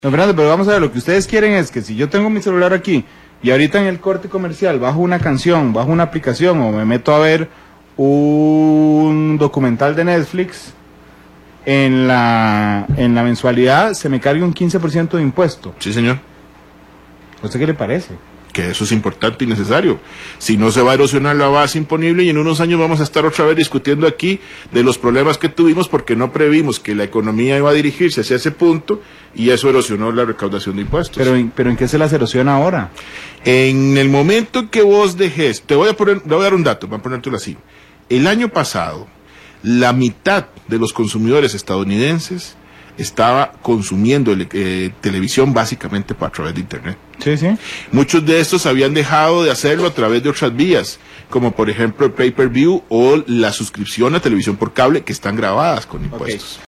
No, Fernando, pero vamos a ver, lo que ustedes quieren es que si yo tengo mi celular aquí y ahorita en el corte comercial bajo una canción, bajo una aplicación o me meto a ver un documental de Netflix, en la mensualidad se me cargue un 15% de impuesto. Sí, señor. ¿A usted qué le parece? Que eso es importante y necesario. Si no, se va a erosionar la base imponible y en unos años vamos a estar otra vez discutiendo aquí de los problemas que tuvimos porque no previmos que la economía iba a dirigirse hacia ese punto y eso erosionó la recaudación de impuestos. Pero ¿en qué se las erosiona ahora? En el momento que vos dejes, te voy a dar un dato, voy a ponértelo así. El año pasado, la mitad de los consumidores estadounidenses estaba consumiendo televisión básicamente a través de internet. Sí, sí. Muchos de estos habían dejado de hacerlo a través de otras vías, como por ejemplo el pay-per-view o la suscripción a televisión por cable, que están grabadas con impuestos. Okay.